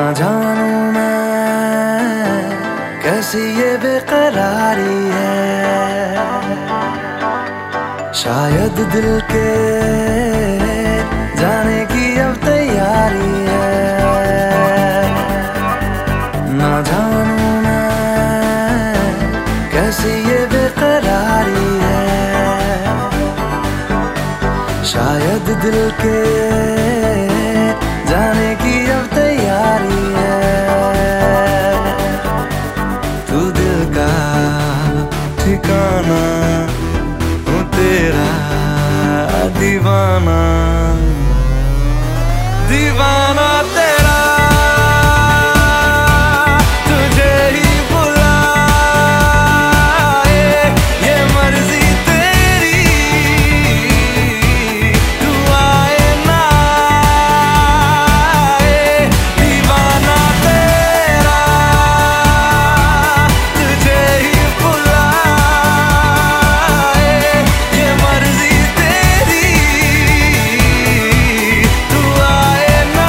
जानू मैं कैसी ये बेकरारी है, शायद दिल के जाने की अब तैयारी है। ना जानू मैं कैसी ये बेकरारी है, शायद दिल के जाने की अब तैयारी है। तू दिल का ठिकाना, हूँ तेरा दीवाना, दीवाना तेरा, तुझे ही बुलाए ये मर्जी तेरी, तू आए ना आए, दीवाना तेरा, तुझे ही बुलाए ये मर्जी तेरी, तू आए ना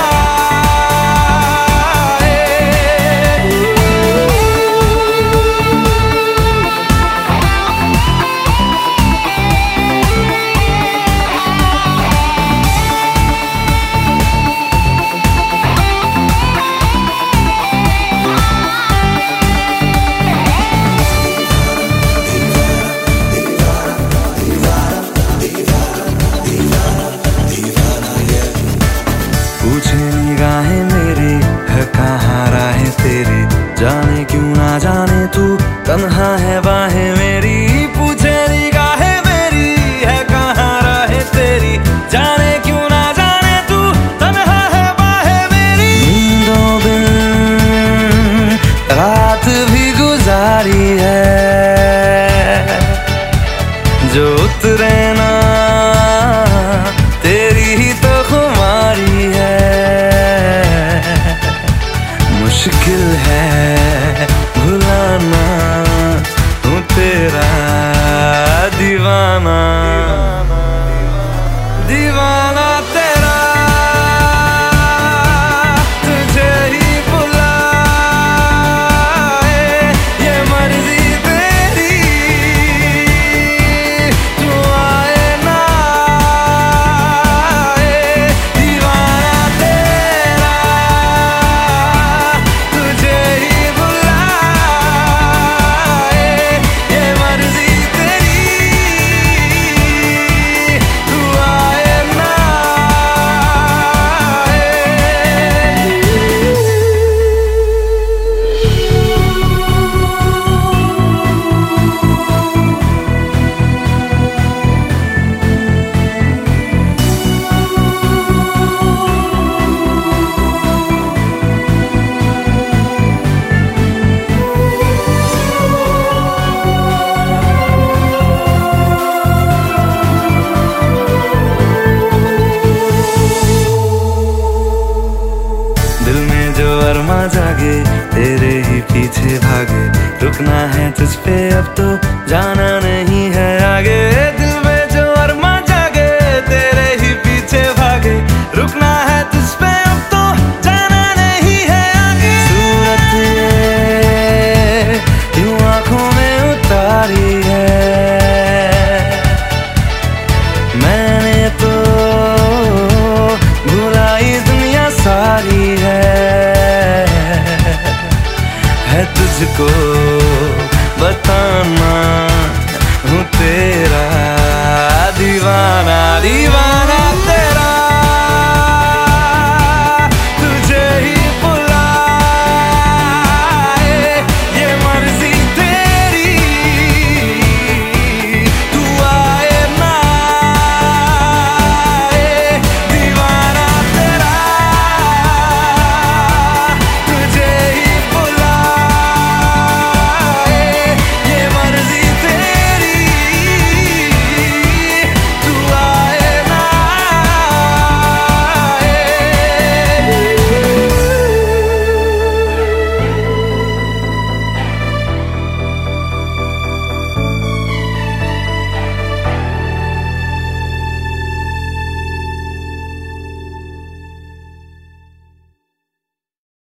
पूछे निगाहें मेरी है कहाँ राहें तेरी, जाने क्यों ना जाने तू तन्हा है बाहें मेरी। पूछे निगाहें मेरी है कहाँ राहें तेरी, जाने क्यों ना जाने तू तन्हा है बाहें मेरी। नींदों बिन रात भी गुजारी है, जो उतरे ना तेरी ही तो खुमारी है। मुश्किल है भुलाना, हूँ तेरा दीवाना, दीवाना तेरा, तुझे ही बुलाए ये मर्जी तेरी, तू आए ना आए, दीवाना तेरा, तुझे ही बुलाए ये मर्जी तेरी, तू आए ना दिल में जो अरमा जागे तेरे ही पीछे भागे, रुकना है तुझ पे अब तो जाना नहीं।